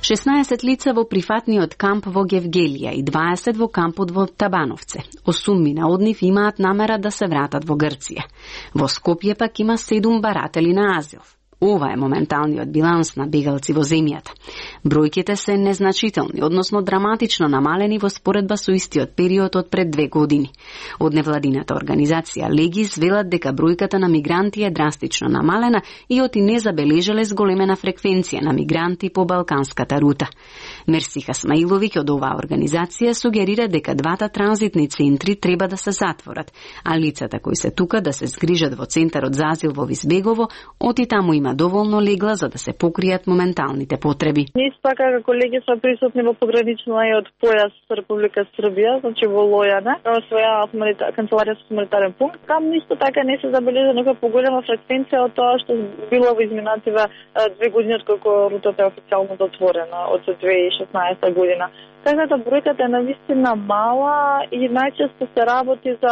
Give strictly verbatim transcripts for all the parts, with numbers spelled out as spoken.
шеснаесет лица во прифатниот камп во Гевгелија и дваесет во кампот во Табановце. Осумина од нив имаат намера да се вратат во Грција. Во Скопје пак има седум баратели на азил. Ова е моменталниот биланс на бегалци во земјата. Бројките се незначителни, односно драматично намалени во споредба со истиот период од пред две години. Од невладината организација Легис велат дека бројката на мигранти е драстично намалена и оти не забележале зголемена фреквенција на мигранти по балканската рута. Мерсиха Смаиловиќ од оваа организација сугерира дека двата транзитни центри треба да се затворат, а лицата кои се тука да се згрижат во центарот за азил во Визбегово, оти таму има доволно легла за да се покријат моменталните потреби. Ние така како колеги сме присутни во пограничниот појас со Република Србија, значи во Лојане, своја канцеларија со хуманитарен пункт. Там исто така не се забележа некоја поголема фреквенција од тоа што било во изминативе две години откако рутата е официјално затворена од две илјади и шеснаесета година. Така да бројката е навистина мала и најчесто се работи за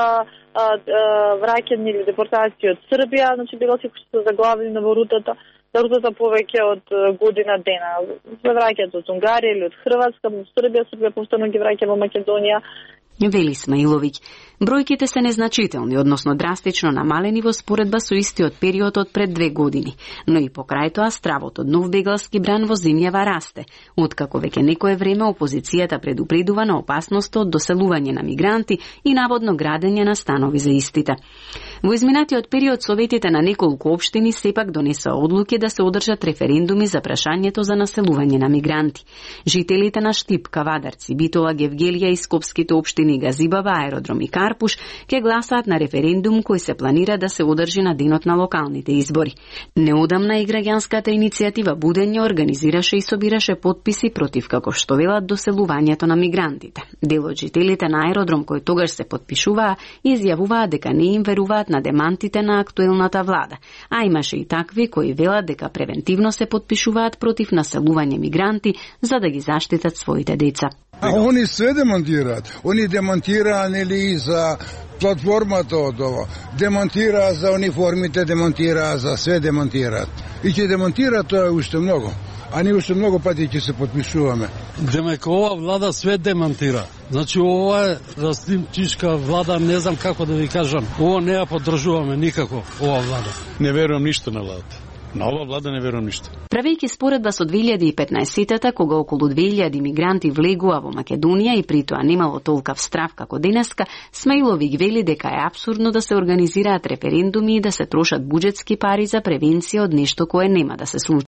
враќање или депортација од Србија, значи бегалци кои се заглавени во рутата, за рутата повеќе од година дена. Се враќаат од Унгарија или од Хрватска во Србија, Србија повторно ги враќа во Македонија. Вели Смаиловиќ. Бројките се незначителни, односно драстично намалени во споредба со истиот период од пред две години, но и покрај тоа стравот од нов бегалски бран во земјава расте, откако веќе некое време опозицијата предупредува на опасноста од доселување на мигранти и наводно градење на станови за истите. Во изминатиот период советите на неколку општини сепак донесоа одлуки да се одржат референдуми за прашањето за населување на мигранти. Жителите на Штип, Кавадарци, Битола, Гевгелија и скопските општини Газибава, Аеродром и Карпуш ќе гласаат на референдум кој се планира да се одржи на денот на локалните избори. Неодамна и граѓанската иницијатива Будење организираше и собираше потписи против, како што велат, доселувањето на мигрантите. Дел од жителите на Аеродром кои тогаш се потпишуваа изјавуваа дека не им веруваат на демантите на актуелната влада, а имаше и такви кои велат дека превентивно се потпишуваат против населување мигранти за да ги заштитат своите деца. А они све демонтираат. Они демонтираа нели за платформата од ова. Демонтираа за униформите, демонтираа за све демонтираат. И ќе демонтираат тоа уште многу. А ние уште многу пати ќе се потпишуваме. Демек ова влада све демонтира. Значи ова е растимчишка влада, не знам како да ви кажам. Ова не ја поддржуваме никако, ова влада. Не верувам ништо на владата. На ова влада не верувам ништо. Правејќи споредба со две илјади и петнаесетата, кога околу две илјади мигранти влегува во Македонија и при тоа немало толкав страв како денеска, Смаиловиќ вели дека е апсурдно да се организираат референдуми и да се трошат буџетски пари за превенција од нешто кое нема да се случи.